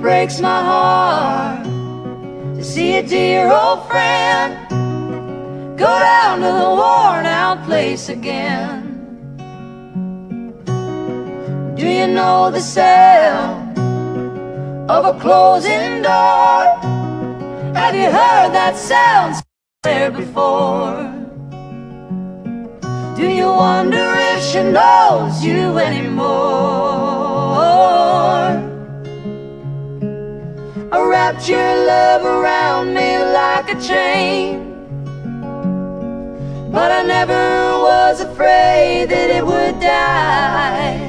breaks my heart to see a dear old friend go down to the worn out place again. Do you know the sound of a closing door? Have you heard that sound somewhere before? Do you wonder if she knows you anymore? I wrapped your love around me like a chain, but I never was afraid that it would die.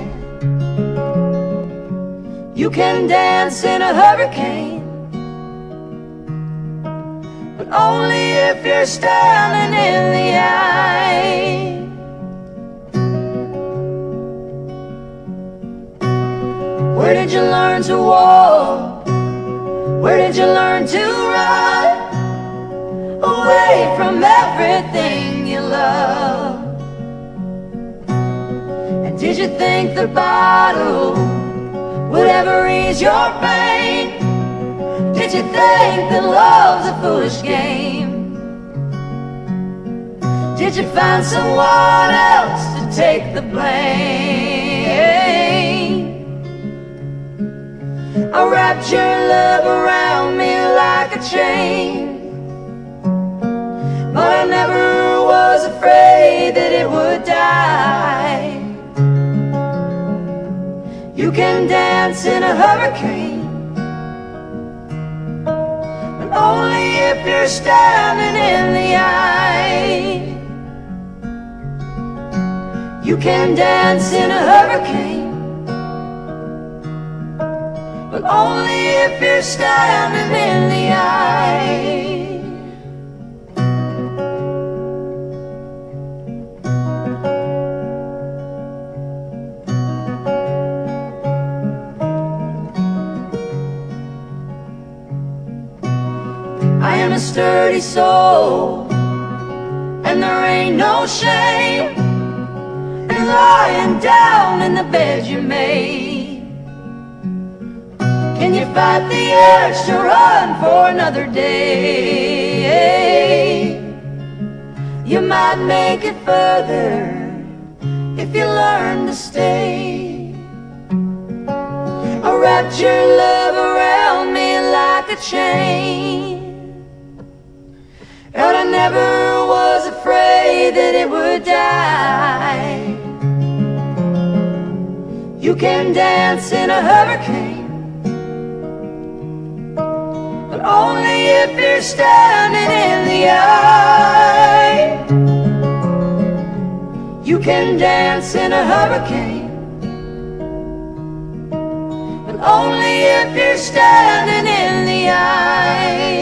You can dance in a hurricane, but only if you're standing in the eye. Where did you learn to walk? Where did you learn to run away from everything you love? And did you think the bottle would ever ease your pain? Did you think that love's a foolish game? Did you find someone else to take the blame? I wrapped your love around me like a chain, but I never was afraid that it would die. You can dance in a hurricane, but only if you're standing in the eye. You can dance in a hurricane, but only if you're standing in the eye. I am a sturdy soul, and there ain't no shame in lying down in the bed you made. Can you fight the urge to run for another day? You might make it further if you learn to stay. I wrapped your love around me like a chain, and I never was afraid that it would die. You can dance in a hurricane, but only if you're standing in the eye. You can dance in a hurricane, but only if you're standing in the eye.